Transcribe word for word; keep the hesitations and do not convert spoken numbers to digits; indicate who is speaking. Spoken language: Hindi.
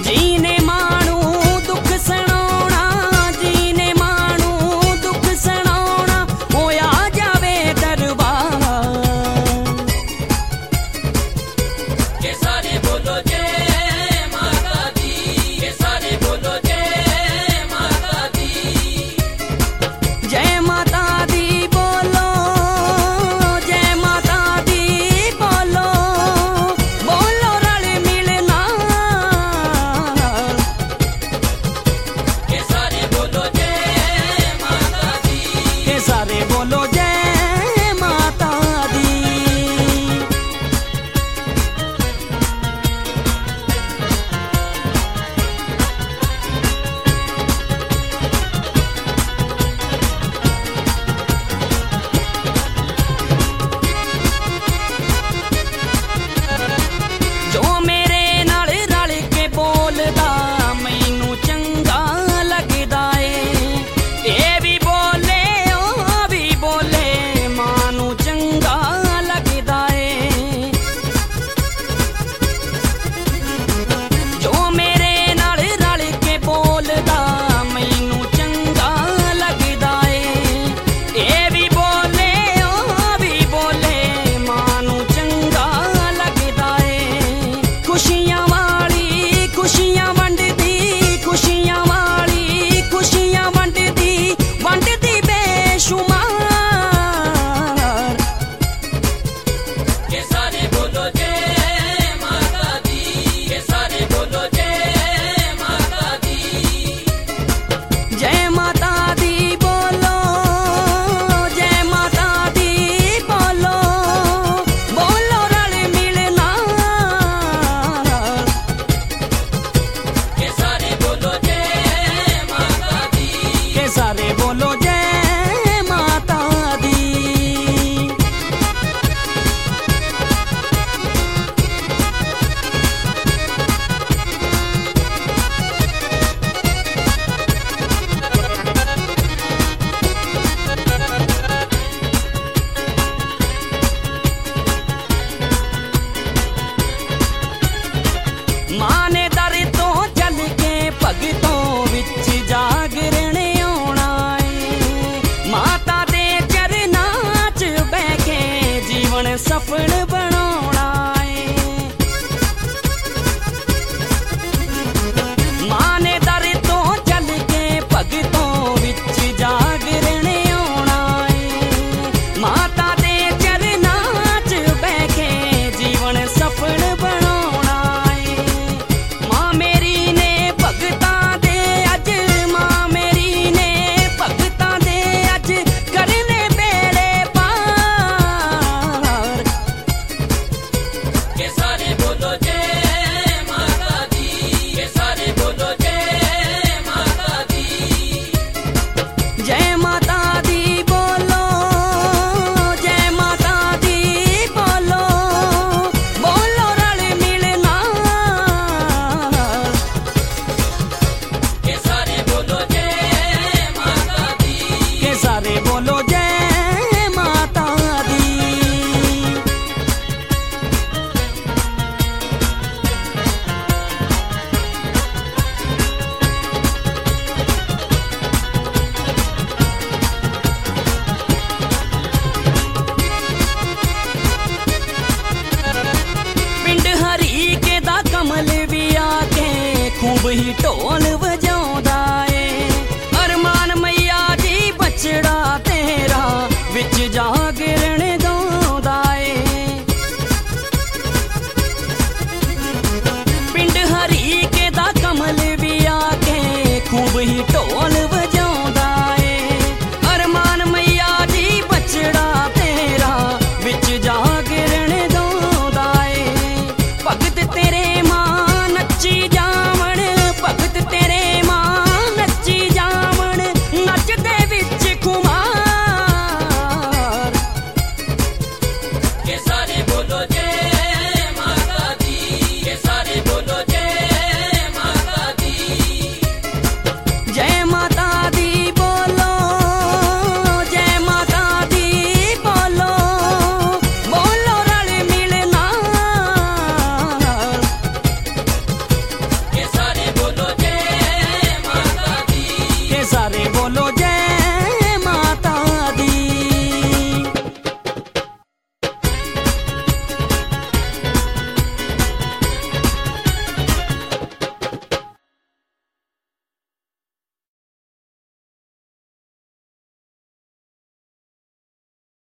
Speaker 1: जीने मानू दुख सनाउणा, जीने मानू दुख सनाउणा, होया जावे दरबार।
Speaker 2: के सारे बोलो जय माता दी, के सारे बोलो जय माता दी।
Speaker 1: जय माता दी बोलो, जय माता दी बोलो, बोलो रल मिलना।
Speaker 2: के सारे बोलो जय माता दी,
Speaker 1: के सारे बोलो जय माता दी। जो मेरे नाल रल के बोलदा मैनू चंगा लगदा ए, ए भी बोले ओ भी बोले मानू चंगा लगदा ए। जो मेरे नाल रल के बोलदा मैनू चंगा लगदा ए, ए भी बोले ओ भी बोले मानू चंगा लगदा ए। खुशियां वाली खुशियां वंडदी, खुशियां वाली खुशियां वंडदी, वंडदी बेशुमार।
Speaker 2: के सारे बोलो जय माता दी, के सारे बोलो जय माता दी।
Speaker 1: जय माता दी बोलो, जय माता दी बोलो, बोलो रल मिलना।
Speaker 2: के सारे बोलो जय माता दी,
Speaker 1: के सारे बोलो जय माता दी। मां ने दर तो चल के भगतों विच जागरण आउणा ए। माता दे चरनां च बह के जीवन सफल बनाउणा ए। मां ने दर तो चल के भगतों विच जागरण आउणा ए। माता दे चरनां च बह के जीवन सफल बनाउणा ए। मां मेरी ने भगतां दे अज, मां मेरी ने भगतां दे अज करने बेड़े पार।
Speaker 2: के सारे बोलो जय माता दी, के सारे बोलो जय माता दी।
Speaker 1: जय माता दी बोलो, जय माता दी बोलो, बोलो रल मिलना।
Speaker 2: के सारे बोलो जय माता दी,
Speaker 1: के सारे बोलो जय माता दी। पिंड हरी के दा कमल भी आके खूब ही ढोल